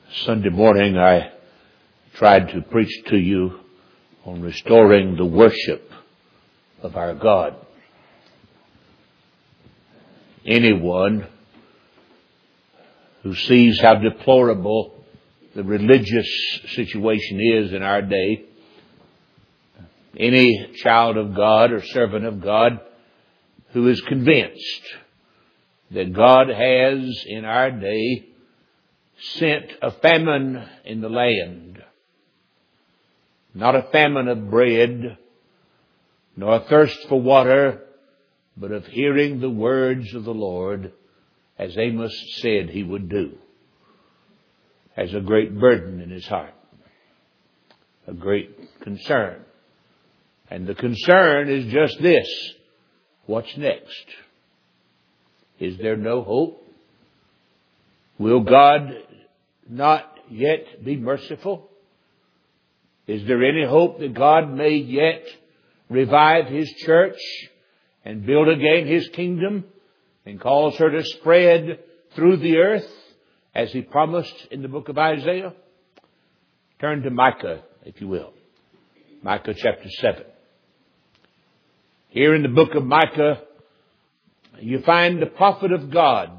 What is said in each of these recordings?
Sunday morning I tried to preach to you on restoring the worship of our God. Anyone who sees how deplorable the religious situation is in our day, any child of God or servant of God who is convinced that God has in our day sent a famine in the land, not a famine of bread, nor a thirst for water, but of hearing the words of the Lord, as Amos said he would do, has a great burden in his heart, a great concern. And the concern is just this: what's next? Is there no hope? Will God not yet be merciful? Is there any hope that God may yet revive His church and build again His kingdom and cause her to spread through the earth as He promised in the book of Isaiah? Turn to Micah, if you will. Micah chapter 7. Here in the book of Micah, you find the prophet of God,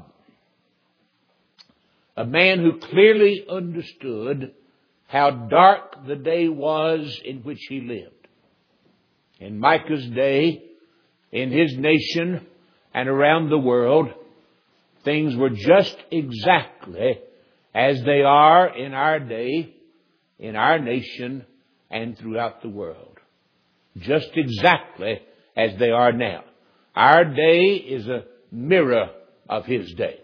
a man who clearly understood how dark the day was in which he lived. In Micah's day, in his nation and around the world, things were just exactly as they are in our day, in our nation, and throughout the world. Just exactly as they are now. Our day is a mirror of his day.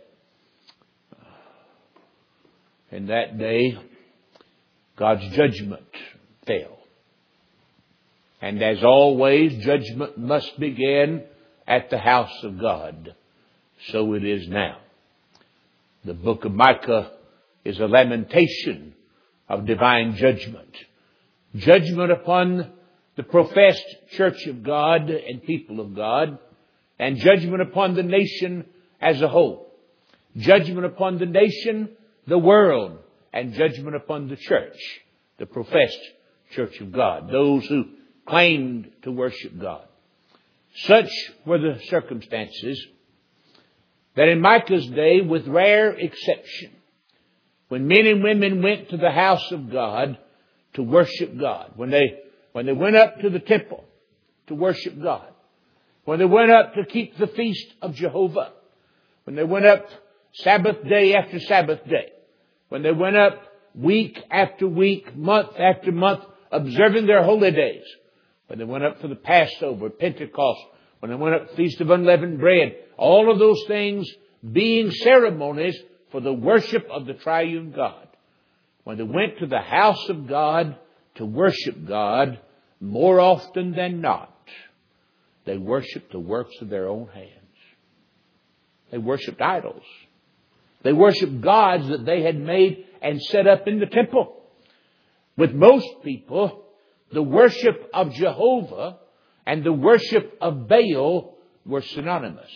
In that day, God's judgment fell. And as always, judgment must begin at the house of God. So it is now. The book of Micah is a lamentation of divine judgment. Judgment upon the professed church of God and people of God, and judgment upon the nation as a whole. Judgment upon the nation, the world, and judgment upon the church, the professed church of God, those who claimed to worship God. Such were the circumstances that in Micah's day, with rare exception, when men and women went to the house of God to worship God, when they went up to the temple to worship God, when they went up to keep the feast of Jehovah, when they went up Sabbath day after Sabbath day, when they went up week after week, month after month, observing their holy days, when they went up for the Passover, Pentecost, when they went up Feast of Unleavened Bread, all of those things being ceremonies for the worship of the triune God. When they went to the house of God to worship God, more often than not, they worshiped the works of their own hands. They worshiped idols. They worshiped gods that they had made and set up in the temple. With most people, the worship of Jehovah and the worship of Baal were synonymous.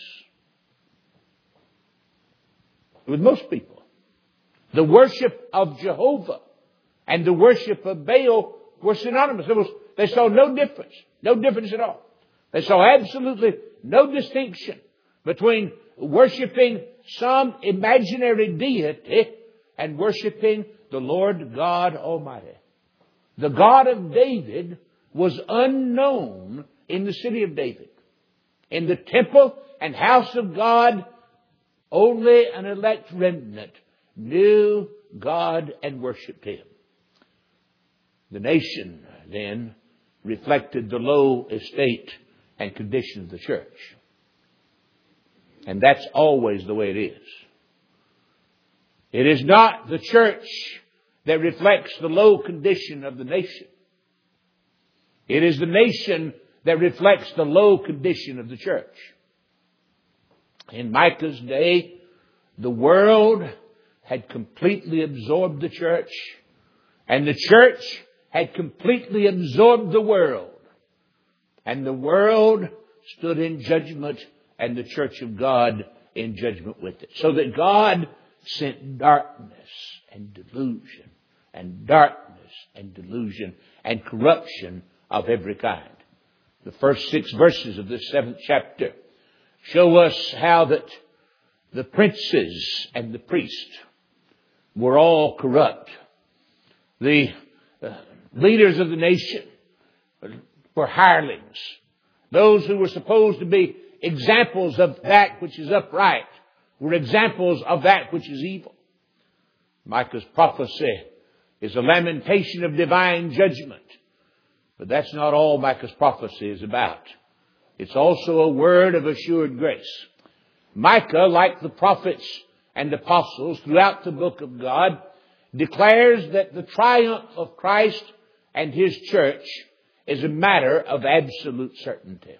With most people, the worship of Jehovah and the worship of Baal were synonymous. They saw no difference at all. They saw absolutely no distinction between worshiping some imaginary deity and worshiping the Lord God Almighty. The God of David was unknown in the city of David. In the temple and house of God, only an elect remnant knew God and worshipped Him. The nation then reflected the low estate and condition of the church. And that's always the way it is. It is not the church that reflects the low condition of the nation. It is the nation that reflects the low condition of the church. In Micah's day, the world had completely absorbed the church, and the church had completely absorbed the world. And the world stood in judgment, and the church of God in judgment with it. So that God sent darkness and delusion, and darkness and delusion, and corruption of every kind. The first 6 verses of this 7th chapter show us how that the princes and the priests were all corrupt. The leaders of the nation were hirelings. Those who were supposed to be examples of that which is upright were examples of that which is evil. Micah's prophecy is a lamentation of divine judgment. But that's not all Micah's prophecy is about. It's also a word of assured grace. Micah, like the prophets and apostles throughout the book of God, declares that the triumph of Christ and His church is a matter of absolute certainty.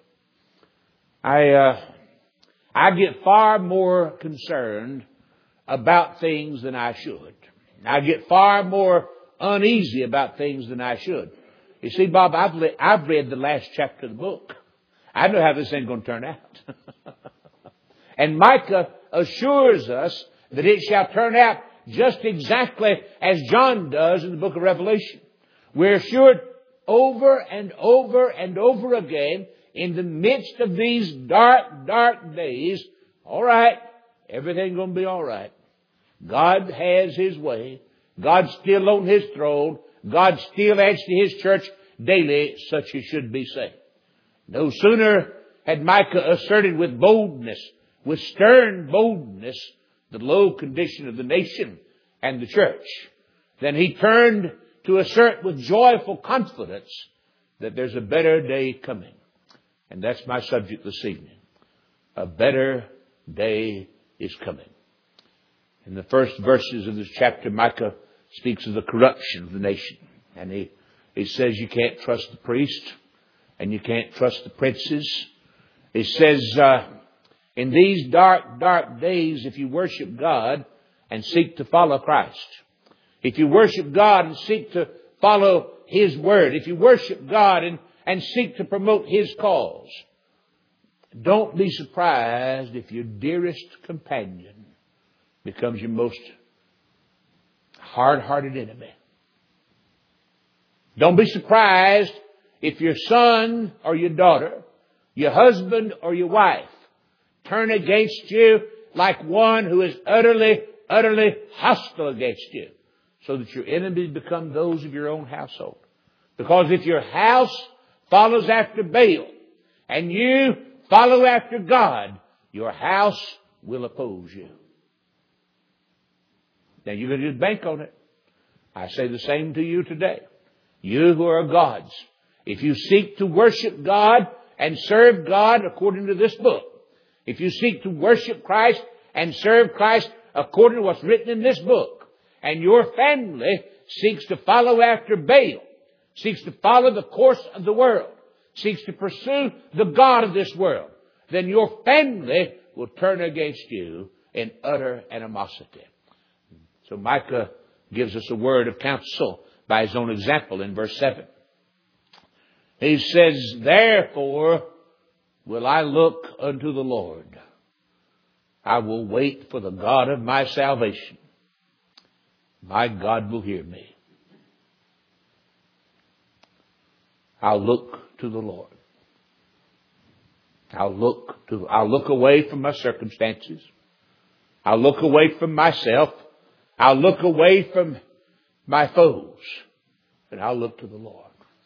I get far more concerned about things than I should. I get far more uneasy about things than I should. You see, Bob, I've read the last chapter of the book. I know how this thing's going to turn out. And Micah assures us that it shall turn out just exactly as John does in the book of Revelation. We're assured over and over and over again, in the midst of these dark, dark days, all right, everything's going to be all right. God has His way. God's still on His throne. God still adds to His church daily such as should be saved. No sooner had Micah asserted with boldness, with stern boldness, the low condition of the nation and the church, than he turned to assert with joyful confidence that there's a better day coming. And that's my subject this evening. A better day is coming. In the first verses of this chapter, Micah speaks of the corruption of the nation. And he says you can't trust the priest and you can't trust the princes. He says, in these dark, dark days, if you worship God and seek to follow Christ, if you worship God and seek to follow His Word, if you worship God and seek to promote His cause, don't be surprised if your dearest companion becomes your most hard-hearted enemy. Don't be surprised if your son or your daughter, your husband or your wife, turn against you like one who is utterly, utterly hostile against you, so that your enemies become those of your own household. Because if your house follows after Baal and you follow after God, your house will oppose you. Now you're going to just bank on it. I say the same to you today. You who are God's, if you seek to worship God and serve God according to this book, if you seek to worship Christ and serve Christ according to what's written in this book, and your family seeks to follow after Baal, seeks to follow the course of the world, seeks to pursue the God of this world, then your family will turn against you in utter animosity. So Micah gives us a word of counsel by his own example in verse 7. He says, therefore will I look unto the Lord. I will wait for the God of my salvation. My God will hear me. I'll look to the Lord. I'll look away from my circumstances. I'll look away from myself. I'll look away from my foes. And I'll look to the Lord.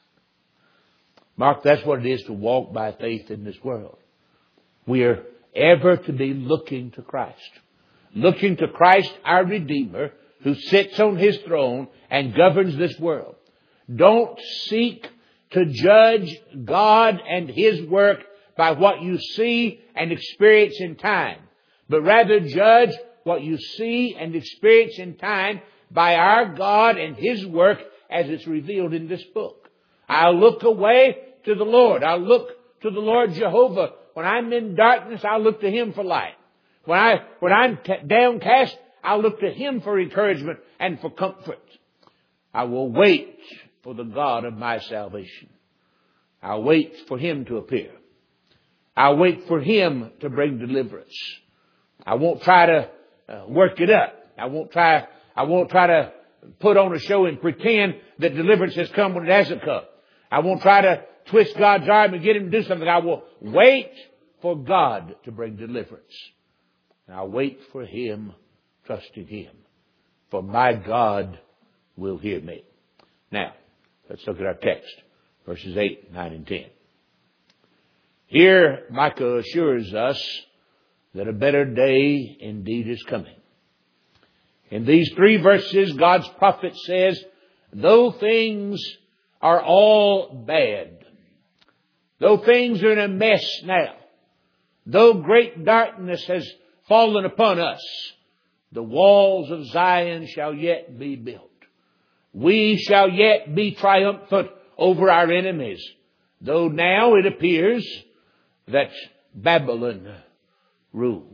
Mark, that's what it is to walk by faith in this world. We are ever to be looking to Christ. Looking to Christ, our Redeemer, who sits on His throne and governs this world. Don't seek to judge God and His work by what you see and experience in time, but rather judge what you see and experience in time by our God and His work as it's revealed in this book. I'll look away to the Lord. I'll look to the Lord Jehovah. When I'm in darkness, I'll look to Him for light. When I'm downcast, I'll look to Him for encouragement and for comfort. I will wait for the God of my salvation. I'll wait for Him to appear. I'll wait for Him to bring deliverance. I won't try to work it up. I won't try to put on a show and pretend that deliverance has come when it hasn't come. I won't try to twist God's arm and get Him to do something. I will wait for God to bring deliverance. And I'll wait for Him, trusting Him. For my God will hear me. Now, let's look at our text. Verses 8, 9, and 10. Here, Micah assures us that a better day indeed is coming. In these 3 verses, God's prophet says, though things are all bad, though things are in a mess now, though great darkness has fallen upon us, the walls of Zion shall yet be built. We shall yet be triumphant over our enemies, though now it appears that Babylon rules.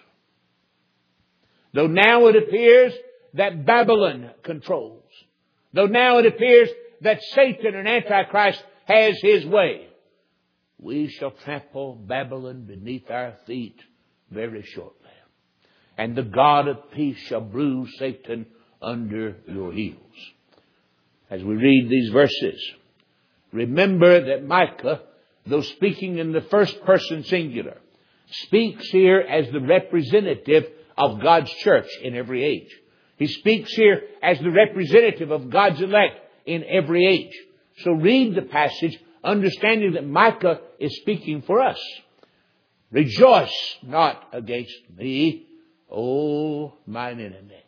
Though now it appears that Babylon controls. Though now it appears that Satan and Antichrist has his way. We shall trample Babylon beneath our feet very shortly. And the God of peace shall bruise Satan under your heels. As we read these verses, remember that Micah, though speaking in the first person singular, speaks here as the representative of God's church in every age. He speaks here as the representative of God's elect in every age. So read the passage, understanding that Micah is speaking for us. Rejoice not against me, O mine enemy.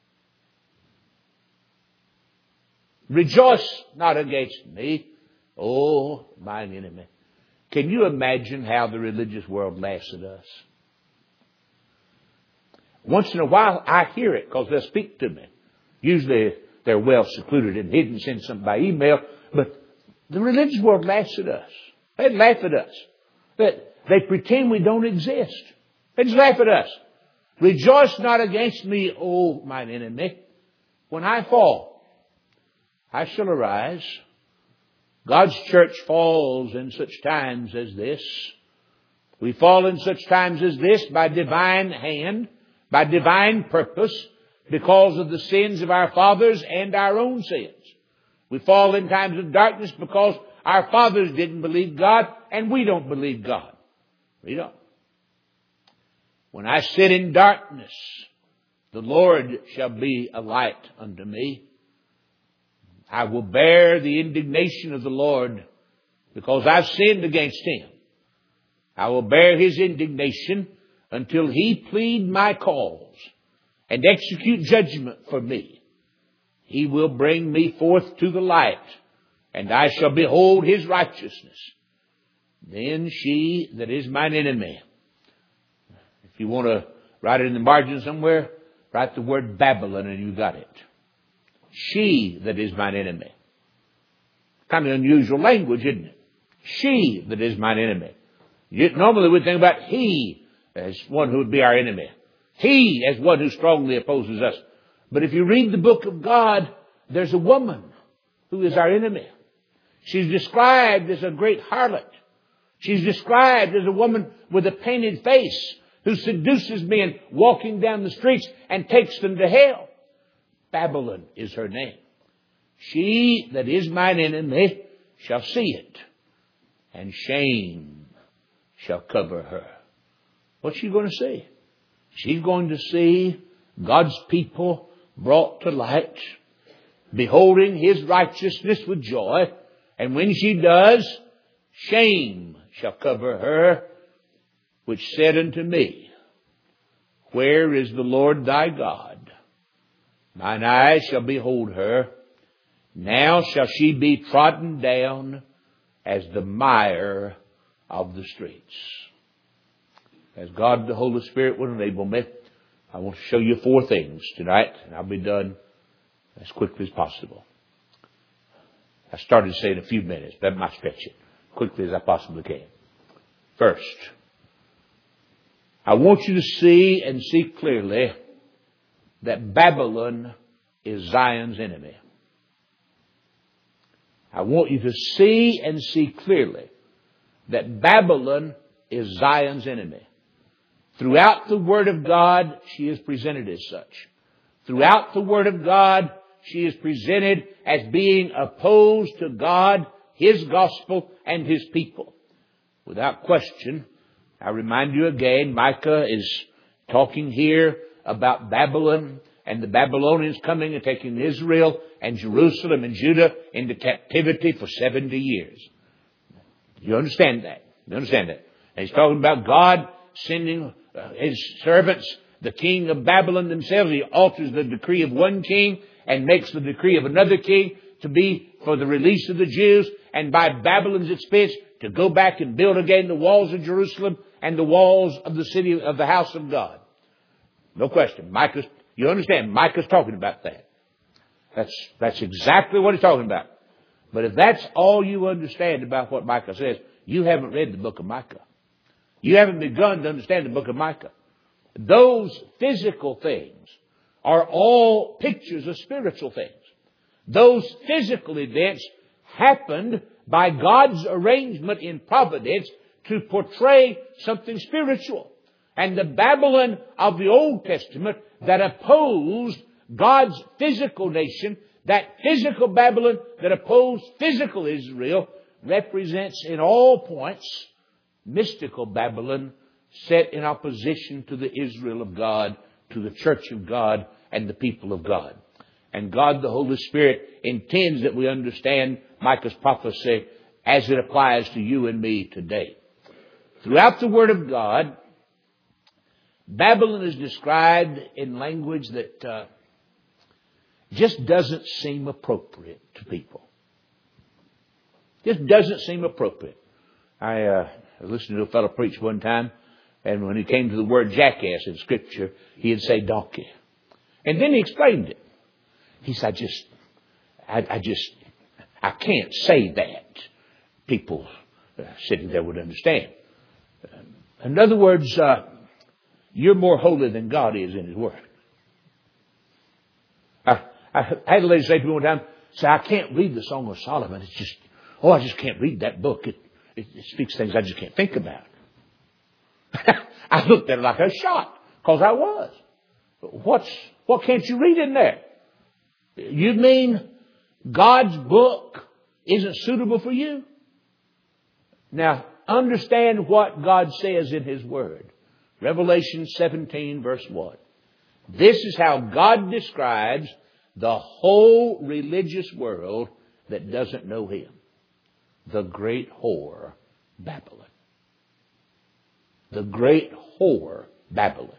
Rejoice not against me, O mine enemy. Can you imagine how the religious world laughs at us? Once in a while I hear it because they'll speak to me. Usually they're well secluded and hidden, send something by email. But the religious world laughs at us. They laugh at us. They pretend we don't exist. They just laugh at us. Rejoice not against me, O mine enemy. When I fall, I shall arise. God's church falls in such times as this. We fall in such times as this by divine hand, by divine purpose, because of the sins of our fathers and our own sins. We fall in times of darkness because our fathers didn't believe God and we don't believe God. We don't. When I sit in darkness, the Lord shall be a light unto me. I will bear the indignation of the Lord because I've sinned against Him. I will bear His indignation until He plead my cause and execute judgment for me. He will bring me forth to the light, and I shall behold His righteousness. Then she that is mine enemy. If you want to write it in the margin somewhere, write the word Babylon and you got it. She that is mine enemy. Kind of unusual language, isn't it? She that is mine enemy. Normally we think about he as one who would be our enemy. He as one who strongly opposes us. But if you read the book of God, there's a woman who is our enemy. She's described as a great harlot. She's described as a woman with a painted face who seduces men walking down the streets and takes them to hell. Babylon is her name. She that is mine enemy shall see it, and shame shall cover her. What's she going to see? She's going to see God's people brought to light, beholding His righteousness with joy. And when she does, shame shall cover her, which said unto me, where is the Lord thy God? Mine eyes shall behold her. Now shall she be trodden down as the mire of the streets. As God the Holy Spirit will enable me, I want to show you 4 things tonight, and I'll be done as quickly as possible. I started to say in a few minutes, but I might stretch it quickly as I possibly can. First, I want you to see and see clearly that Babylon is Zion's enemy. I want you to see and see clearly that Babylon is Zion's enemy. Throughout the Word of God, she is presented as such. Throughout the Word of God, she is presented as being opposed to God, His gospel, and His people. Without question, I remind you again, Micah is talking here about Babylon and the Babylonians coming and taking Israel and Jerusalem and Judah into captivity for 70 years. You understand that? You understand that? And he's talking about God sending His servants, the king of Babylon themselves. He alters the decree of one king and makes the decree of another king to be for the release of the Jews, and by Babylon's expense to go back and build again the walls of Jerusalem and the walls of the city of the house of God. No question. You understand, Micah's talking about that. That's exactly what he's talking about. But if that's all you understand about what Micah says, you haven't read the book of Micah. You haven't begun to understand the book of Micah. Those physical things are all pictures of spiritual things. Those physical events happened by God's arrangement in providence to portray something spiritual. And the Babylon of the Old Testament that opposed God's physical nation, that physical Babylon that opposed physical Israel, represents in all points mystical Babylon set in opposition to the Israel of God, to the church of God and the people of God. And God, the Holy Spirit, intends that we understand Micah's prophecy as it applies to you and me today. Throughout the Word of God, Babylon is described in language that just doesn't seem appropriate to people. Just doesn't seem appropriate. I listened to a fellow preach one time, and when he came to the word jackass in Scripture, he'd say donkey. And then he explained it. He said, I can't say that. People sitting there would understand. In other words, you're more holy than God is in His Word. I had a lady say to me one time, I can't read the Song of Solomon. It's just, I just can't read that book. It speaks things I just can't think about. I looked at it like I was shocked, because I was. What can't you read in there? You mean God's book isn't suitable for you? Now, understand what God says in His Word. Revelation 17, verse 1. This is how God describes the whole religious world that doesn't know Him. The great whore, Babylon. The great whore, Babylon.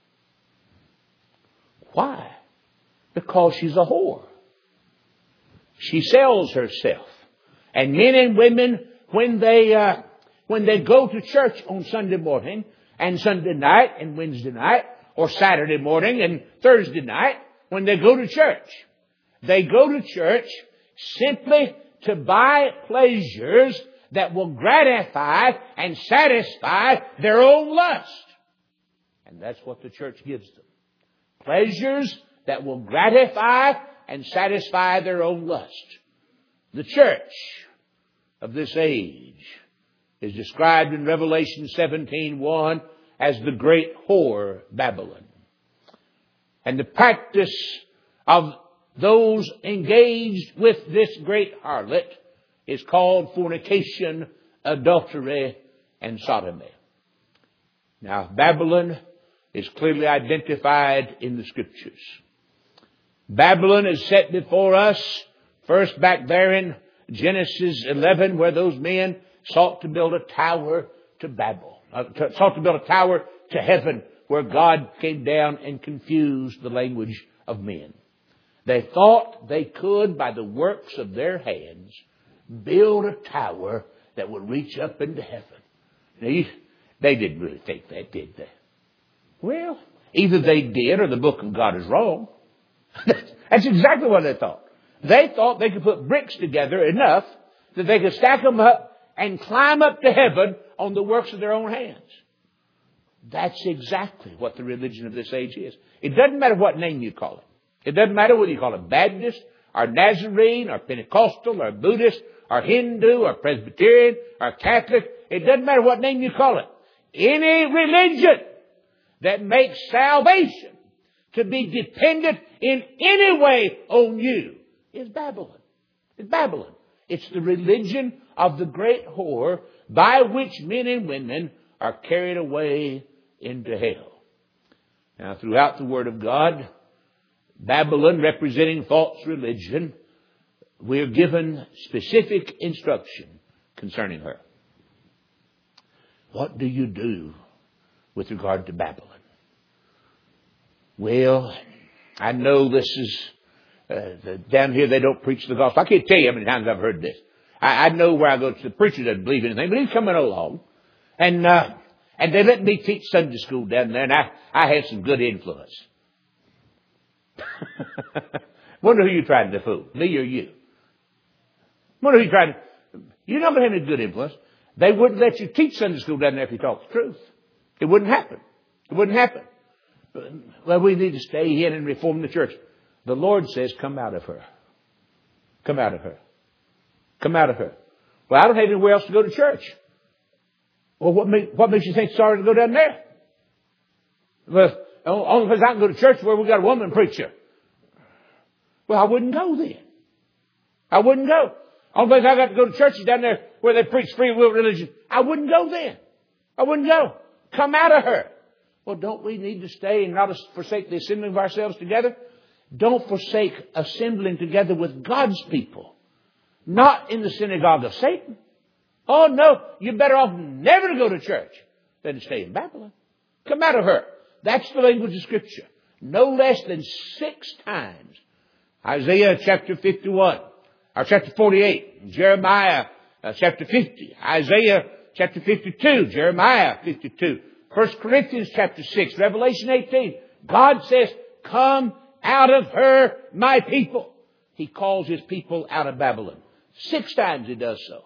Why? Because she's a whore. She sells herself. And men and women, when they go to church on Sunday morning and Sunday night and Wednesday night, or Saturday morning and Thursday night, when they go to church simply to buy pleasures that will gratify and satisfy their own lust. And that's what the church gives them. Pleasures that will gratify and satisfy their own lust. The church of this age is described in Revelation 17:1 as the great whore Babylon. And the practice of those engaged with this great harlot is called fornication, adultery, and sodomy. Now, Babylon is clearly identified in the Scriptures. Babylon is set before us first back there in Genesis 11, where those men sought to build a tower to Babel, sought to build a tower to heaven, where God came down and confused the language of men. They thought they could, by the works of their hands, build a tower that would reach up into heaven. Now, they didn't really think that, did they? Well, either they did or the book of God is wrong. That's exactly what they thought. They thought they could put bricks together enough that they could stack them up and climb up to heaven on the works of their own hands. That's exactly what the religion of this age is. It doesn't matter what name you call it. It doesn't matter whether you call it Baptist, or Nazarene, or Pentecostal, or Buddhist, or Hindu, or Presbyterian, or Catholic. It doesn't matter what name you call it. Any religion that makes salvation to be dependent in any way on you is Babylon. It's Babylon. It's the religion of the great whore by which men and women are carried away into hell. Now, throughout the Word of God, Babylon representing false religion, we are given specific instruction concerning her. What do you do with regard to Babylon? Well, I know this is, down here they don't preach the gospel. I can't tell you how many times I've heard this. I know where I go to, the preacher doesn't believe anything, but he's coming along. And they let me teach Sunday school down there, and I had some good influence. Wonder who you're trying to fool, me or you? Wonder who you're trying to... You're not going to have any good influence. They wouldn't let you teach Sunday school down there if you talked the truth. It wouldn't happen. It wouldn't happen. Well, we need to stay in and reform the church. The Lord says, come out of her. Come out of her. Come out of her. Well, I don't have anywhere else to go to church. Well, what makes you think sorry to go down there? Well, the only place I can go to church is where we got a woman preacher. Well, I wouldn't go then. I wouldn't go. Only place I got to go to church is down there where they preach free will religion. I wouldn't go then. I wouldn't go. Come out of her. Well, don't we need to stay and not forsake the assembling of ourselves together? Don't forsake assembling together with God's people. Not in the synagogue of Satan. Oh no, you're better off never to go to church than to stay in Babylon. Come out of her. That's the language of Scripture. No less than 6 times. Isaiah chapter 51, or chapter 48, Jeremiah chapter 50, Isaiah chapter 52, Jeremiah 52, 1 Corinthians chapter 6, Revelation 18. God says, come out of her, my people. He calls His people out of Babylon. 6 times He does so.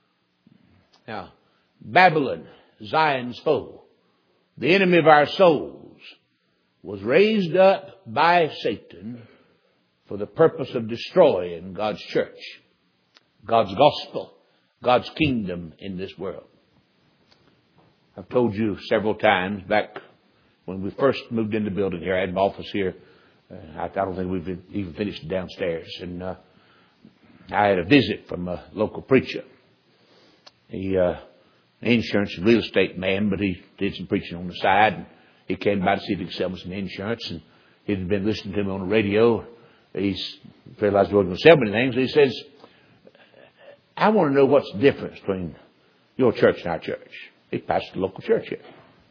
Now, Babylon, Zion's foe, the enemy of our souls, was raised up by Satan for the purpose of destroying God's church, God's gospel, God's kingdom in this world. I've told you several times back when we first moved into the building here, I had an office here. I don't think we've even finished downstairs. And I had a visit from a local preacher. He, an insurance and real estate man, but he did some preaching on the side. And he came by to see if he could sell me some insurance. And he'd been listening to me on the radio. He realized he wasn't going to sell me anything. So he says, I want to know what's the difference between your church and our church. He pastored a local church here.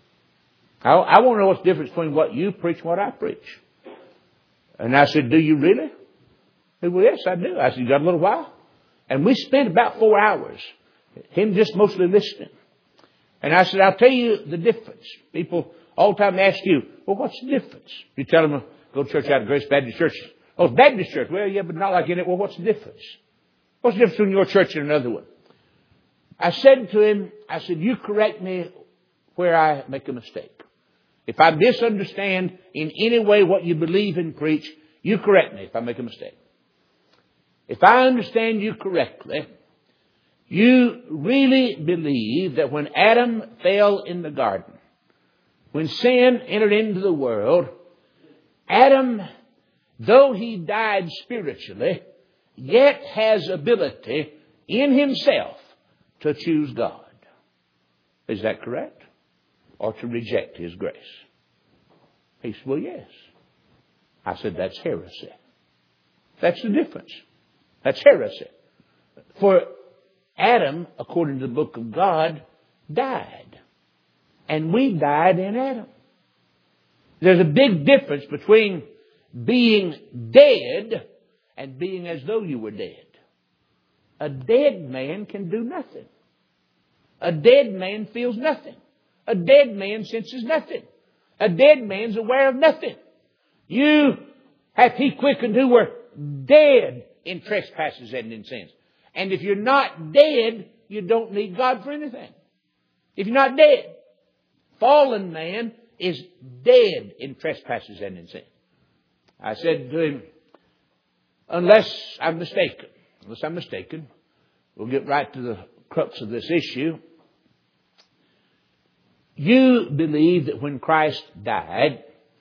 I want to know what's the difference between what you preach and what I preach. And I said, do you really? He said, well, yes, I do. I said, you got a little while? And we spent about 4 hours, him just mostly listening. And I said, I'll tell you the difference. People all the time ask you, well, what's the difference? You tell them, go to church out of Grace Baptist Church. Oh, it's Baptist Church. Well, yeah, but not like in it. Well, what's the difference? What's the difference between your church and another one? I said to him, you correct me where I make a mistake. If I misunderstand in any way what you believe and preach, you correct me if I make a mistake. If I understand you correctly, you really believe that when Adam fell in the garden, when sin entered into the world, Adam, though he died spiritually, yet has ability in himself to choose God. Is that correct? Or to reject His grace? He said, well, yes. I said, that's heresy. That's the difference. That's heresy. For Adam, according to the book of God, died. And we died in Adam. There's a big difference between being dead and being as though you were dead. A dead man can do nothing. A dead man feels nothing. A dead man senses nothing. A dead man's aware of nothing. You hath He quickened who were dead in trespasses and in sins. And if you're not dead, you don't need God for anything. If you're not dead, fallen man is dead in trespasses and in sin. I said to him, unless I'm mistaken, we'll get right to the crux of this issue. You believe that when Christ died,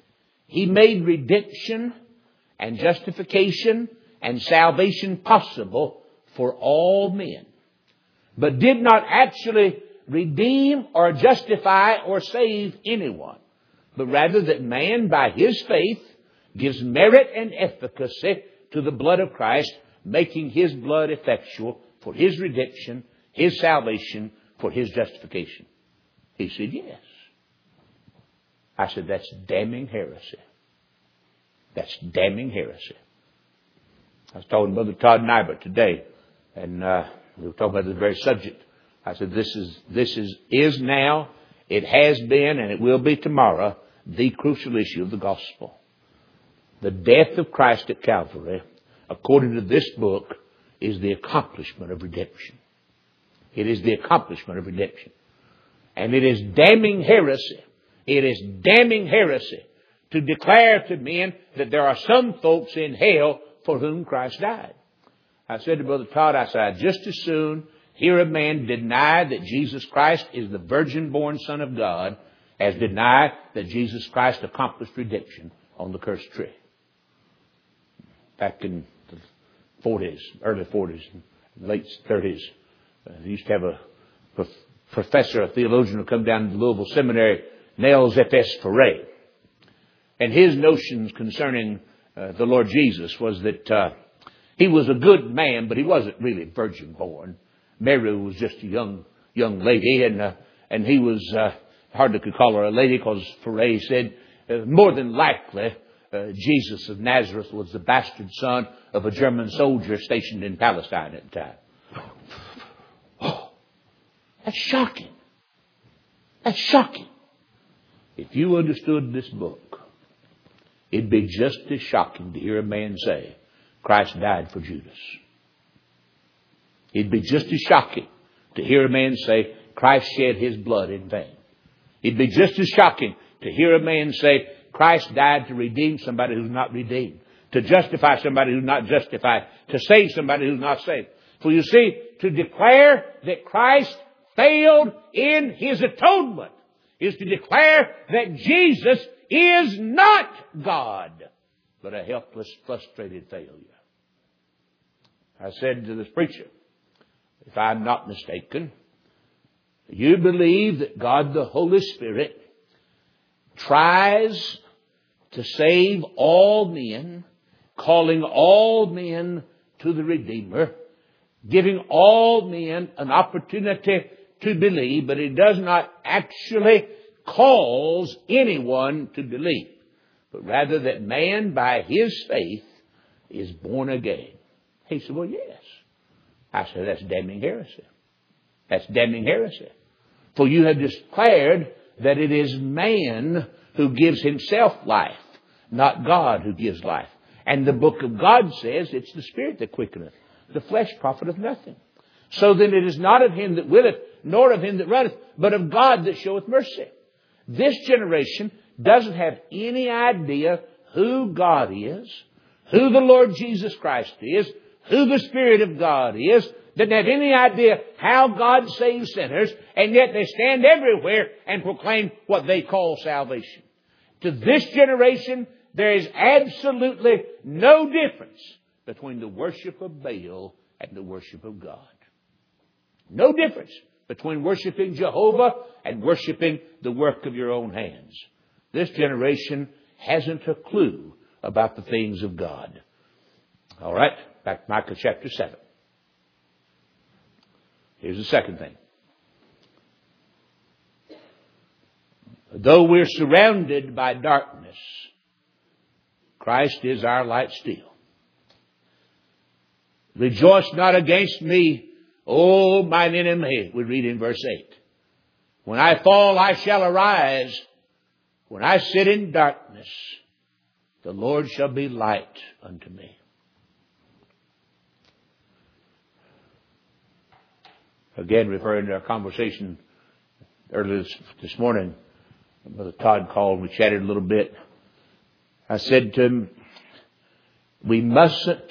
He made redemption and justification and salvation possible for all men, but did not actually redeem or justify or save anyone, but rather that man by his faith gives merit and efficacy to the blood of Christ, making His blood effectual for His redemption, His salvation, for His justification. He said, yes. I said, that's damning heresy. That's damning heresy. I was talking to Brother Todd Nybert today, and we were talking about this very subject. I said, this is now, it has been, and it will be tomorrow, the crucial issue of the gospel. The death of Christ at Calvary, according to this book, is the accomplishment of redemption. It is the accomplishment of redemption. And it is damning heresy. It is damning heresy to declare to men that there are some folks in hell for whom Christ died. I said to Brother Todd, I said, I'd just as soon hear a man deny that Jesus Christ is the virgin-born Son of God as deny that Jesus Christ accomplished redemption on the cursed tree. Back in the 40s, early 40s, late 30s, they used to have a professor, a theologian who come down to Louisville Seminary, Nels F.S. Ferre. And his notions concerning the Lord Jesus was that He was a good man, but He wasn't really virgin born. Mary was just a young lady, and He was hardly could call her a lady, because Ferre said more than likely Jesus of Nazareth was the bastard son of a German soldier stationed in Palestine at the time. Oh, that's shocking. That's shocking. If you understood this book, it'd be just as shocking to hear a man say, Christ died for Judas. It'd be just as shocking to hear a man say, Christ shed His blood in vain. It'd be just as shocking to hear a man say, Christ died to redeem somebody who's not redeemed, to justify somebody who's not justified, to save somebody who's not saved. For you see, to declare that Christ failed in His atonement is to declare that Jesus is not God, but a helpless, frustrated failure. I said to this preacher, if I'm not mistaken, you believe that God the Holy Spirit tries to save all men, calling all men to the Redeemer, giving all men an opportunity to believe, but He does not actually cause anyone to believe, but rather that man by his faith is born again. He said, well, yes. I said, that's damning heresy. That's damning heresy. For you have declared that it is man who gives himself life, not God who gives life. And the book of God says it's the Spirit that quickeneth. The flesh profiteth nothing. So then it is not of him that willeth, nor of him that runneth, but of God that showeth mercy. This generation doesn't have any idea who God is, who the Lord Jesus Christ is, who the Spirit of God is, doesn't have any idea how God saves sinners, and yet they stand everywhere and proclaim what they call salvation. To this generation, there is absolutely no difference between the worship of Baal and the worship of God. No difference between worshiping Jehovah and worshiping the work of your own hands. This generation hasn't a clue about the things of God. All right, back to Micah chapter 7. Here's the second thing. Though we're surrounded by darkness, Christ is our light still. Rejoice not against me, O mine enemy, we read in verse 8. When I fall, I shall arise. When I sit in darkness, the Lord shall be light unto me. Again, referring to our conversation earlier this morning, Brother Todd called, we chatted a little bit. I said to him, we mustn't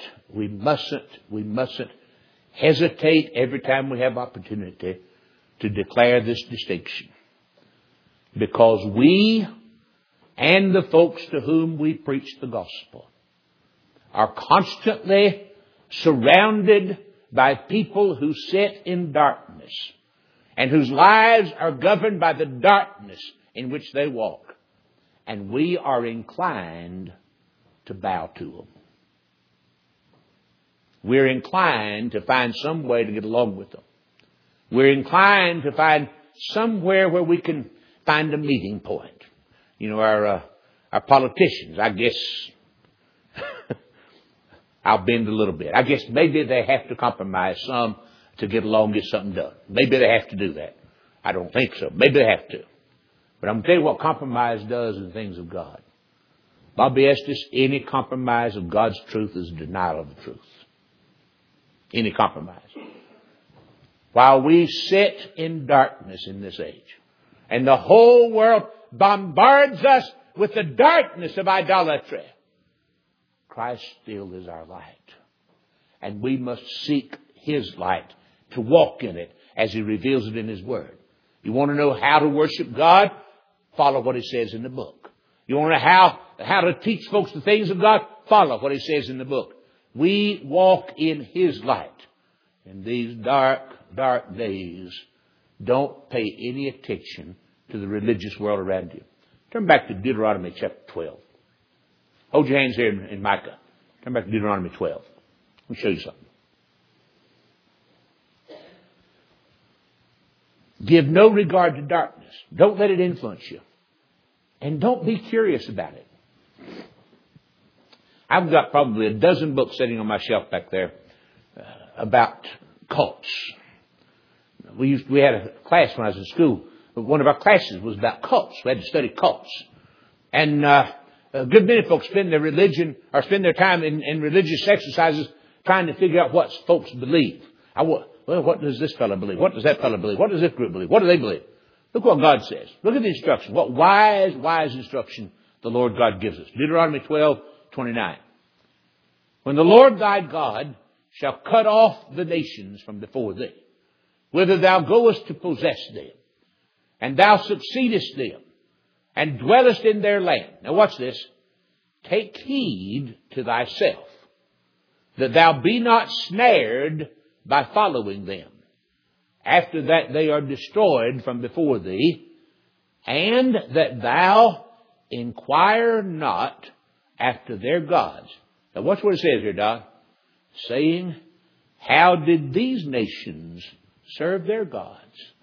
hesitate every time we have opportunity to declare this distinction. Because we and the folks to whom we preach the gospel are constantly surrounded by people who sit in darkness and whose lives are governed by the darkness in which they walk. And we are inclined to bow to them. We're inclined to find some way to get along with them. We're inclined to find somewhere where we can find a meeting point. You know, our politicians, I guess, I'll bend a little bit. I guess maybe they have to compromise some to get along, get something done. Maybe they have to do that. I don't think so. Maybe they have to. But I'm going to tell you what compromise does in the things of God. Bobby Estes, any compromise of God's truth is denial of the truth. Any compromise. While we sit in darkness in this age, and the whole world bombards us with the darkness of idolatry, Christ still is our light. And we must seek His light to walk in it as He reveals it in His Word. You want to know how to worship God? Follow what He says in the book. You want to know how to teach folks the things of God? Follow what He says in the book. We walk in His light. In these dark, dark days, don't pay any attention to the religious world around you. Turn back to Deuteronomy chapter 12. Hold your hands here in Micah. Turn back to Deuteronomy 12. Let me show you something. Give no regard to darkness. Don't let it influence you. And don't be curious about it. I've got probably a dozen books sitting on my shelf back there about cults. We had a class when I was in school. One of our classes was about cults. We had to study cults. And a good many folks spend their religion or spend their time in religious exercises trying to figure out what folks believe. Well, what does this fellow believe? What does that fellow believe? What does this group believe? What do they believe? Look what God says. Look at the instruction. What wise instruction the Lord God gives us. Deuteronomy 12:29. When the Lord thy God shall cut off the nations from before thee, whither thou goest to possess them, and thou succeedest them, and dwellest in their land. Now watch this. Take heed to thyself, that thou be not snared by following them, after that they are destroyed from before thee, and that thou inquire not after their gods. Now watch what it says here, Don. Saying, how did these nations serve their gods?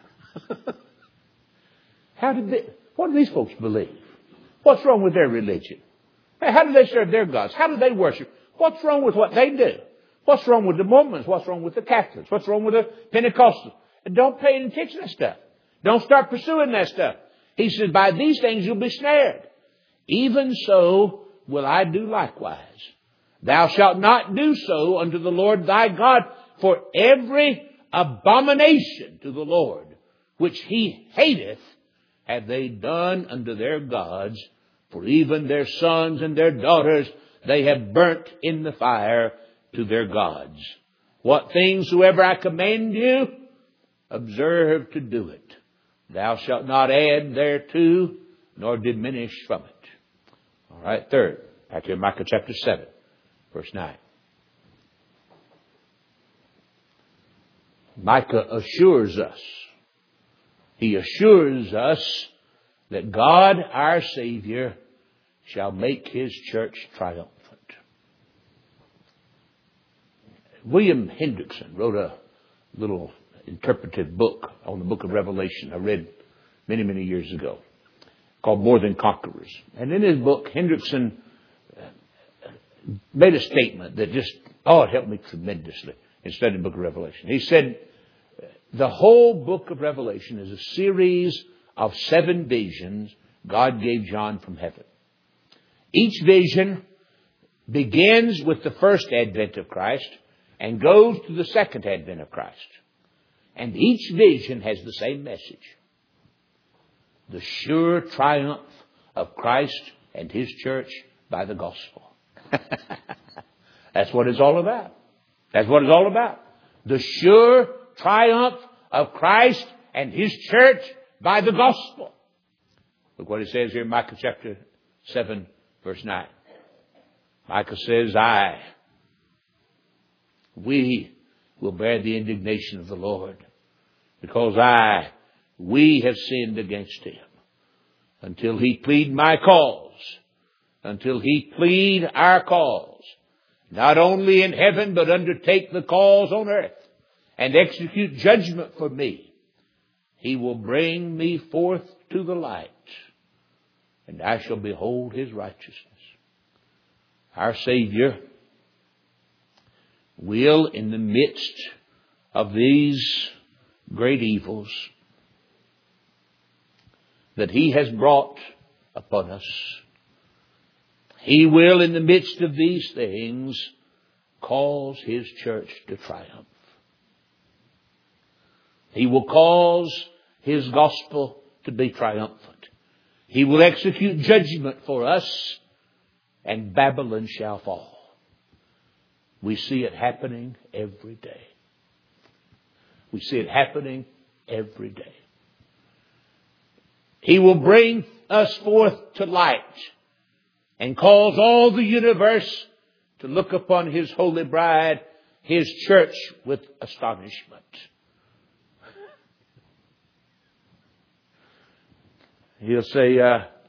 What do these folks believe? What's wrong with their religion? How do they serve their gods? How do they worship? What's wrong with what they do? What's wrong with the Mormons? What's wrong with the Catholics? What's wrong with the Pentecostals? And don't pay any attention to that stuff. Don't start pursuing that stuff. He says, by these things you'll be snared. Even so will I do likewise. Thou shalt not do so unto the Lord thy God, for every abomination to the Lord, which He hateth, have they done unto their gods, for even their sons and their daughters they have burnt in the fire to their gods. What things soever I command you, observe to do it. Thou shalt not add thereto, nor diminish from it. All right, third, back here in Micah chapter 7, verse 9. Micah assures us. He assures us that God, our Savior, shall make His church triumphant. William Hendrickson wrote a little interpretive book on the book of Revelation I read many, many years ago called More Than Conquerors. And in his book, Hendrickson made a statement that just, it helped me tremendously in studying the book of Revelation. He said, the whole book of Revelation is a series of 7 visions God gave John from heaven. Each vision begins with the first advent of Christ and goes to the second advent of Christ. And each vision has the same message. The sure triumph of Christ and His church by the gospel. That's what it's all about. That's what it's all about. The sure triumph of Christ and His church by the gospel. Look what it says here in Micah chapter 7 verse 9. Micah says, we will bear the indignation of the Lord, because we have sinned against him, until he plead my cause, until he plead our cause, not only in heaven, but undertake the cause on earth, and execute judgment for me. He will bring me forth to the light, and I shall behold his righteousness. Our Savior will, in the midst of these great evils that he has brought upon us, he will, in the midst of these things, cause his church to triumph. He will cause his gospel to be triumphant. He will execute judgment for us, and Babylon shall fall. We see it happening every day. We see it happening every day. He will bring us forth to light and cause all the universe to look upon his holy bride, his church, with astonishment. He'll say,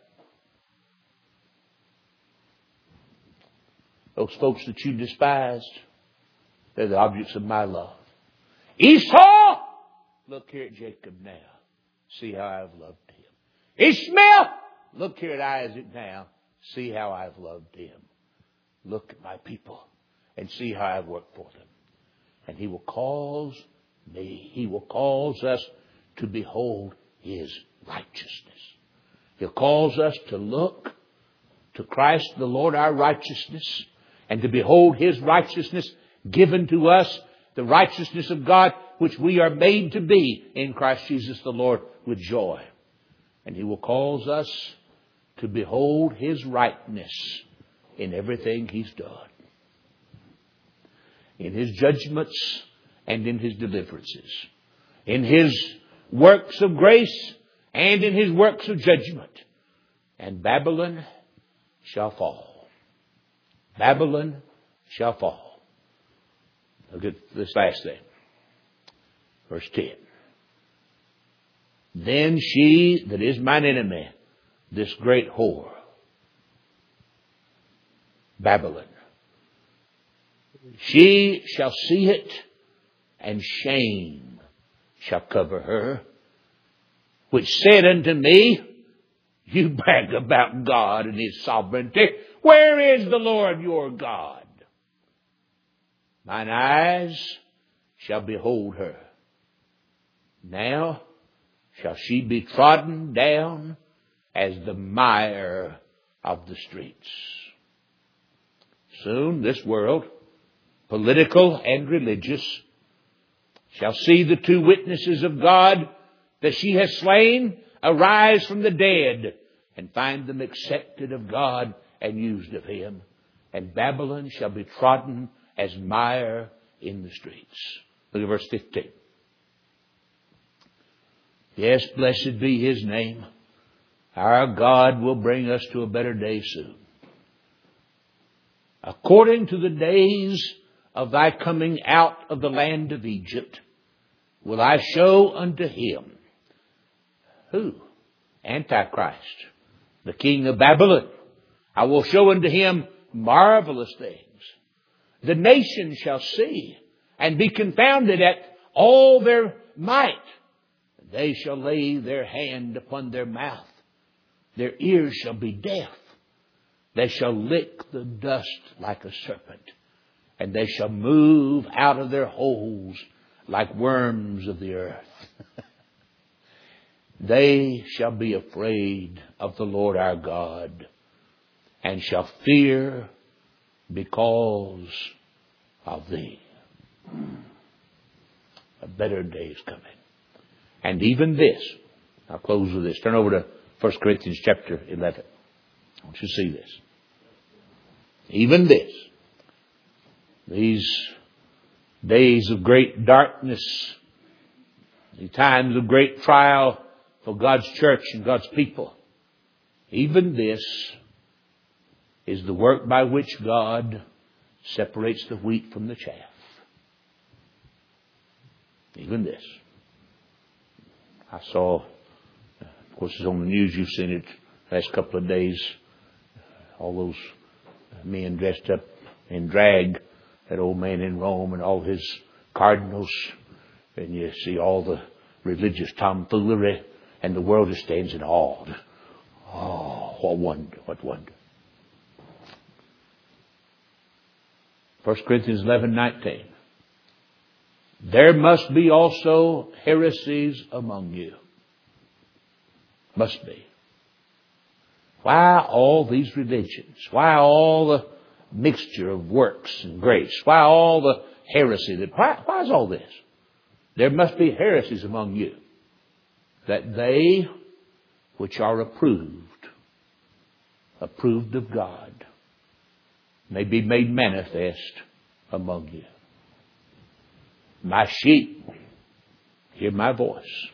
those folks that you despised, they're the objects of my love. Esau, look here at Jacob now. See how I've loved him. Ishmael, look here at Isaac now. See how I've loved him. Look at my people and see how I've worked for them. And he will cause us to behold his righteousness. He'll cause us to look to Christ the Lord our righteousness, and to behold his righteousness given to us, the righteousness of God, which we are made to be in Christ Jesus the Lord, with joy. And he will cause us to behold his rightness in everything he's done, in his judgments and in his deliverances, in his works of grace and in his works of judgment. And Babylon shall fall. Babylon shall fall. Look at this last thing. Verse 10. Then she that is mine enemy, this great whore, Babylon, she shall see it, and shame shall cover her, which said unto me, you brag about God and his sovereignty. Where is the Lord your God? Mine eyes shall behold her. Now shall she be trodden down as the mire of the streets. Soon this world, political and religious, shall see the two witnesses of God that she has slain arise from the dead, and find them accepted of God and used of him. And Babylon shall be trodden as mire in the streets. Look at verse 15. Yes, blessed be his name. Our God will bring us to a better day soon. According to the days of thy coming out of the land of Egypt, will I show unto him. Who? Antichrist, the king of Babylon. I will show unto him marvelous things. The nations shall see and be confounded at all their might. They shall lay their hand upon their mouth. Their ears shall be deaf. They shall lick the dust like a serpent. And they shall move out of their holes like worms of the earth. They shall be afraid of the Lord our God, and shall fear because of thee. A better day is coming. And even this, I'll close with this. Turn over to 1 Corinthians chapter 11. I want you to see this. Even this, these days of great darkness, the times of great trial for God's church and God's people, even this is the work by which God separates the wheat from the chaff. Even this. I saw, of course, it's on the news, you've seen it the last couple of days, all those men dressed up in drag, that old man in Rome and all his cardinals, and you see all the religious tomfoolery, and the world just stands in awe. Oh, what wonder, what wonder. 1 Corinthians 11:19. There must be also heresies among you. Must be. Why all these religions? Why all the mixture of works and grace? Why all the heresy? Why is all this? There must be heresies among you, that they which are approved of God, may be made manifest among you. My sheep hear my voice.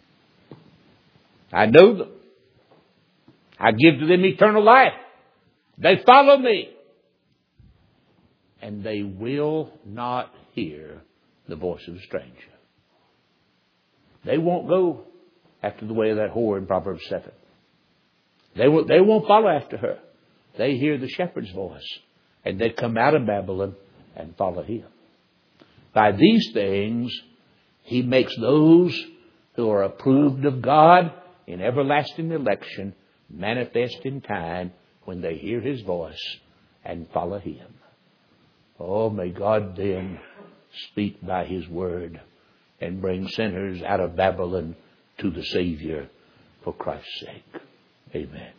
I know them. I give to them eternal life. They follow me. And they will not hear the voice of a stranger. They won't go after the way of that whore in Proverbs 7. They won't follow after her. They hear the shepherd's voice. And they come out of Babylon and follow him. By these things, he makes those who are approved of God in everlasting election manifest in time when they hear his voice and follow him. Oh, may God then speak by his word and bring sinners out of Babylon to the Savior for Christ's sake. Amen.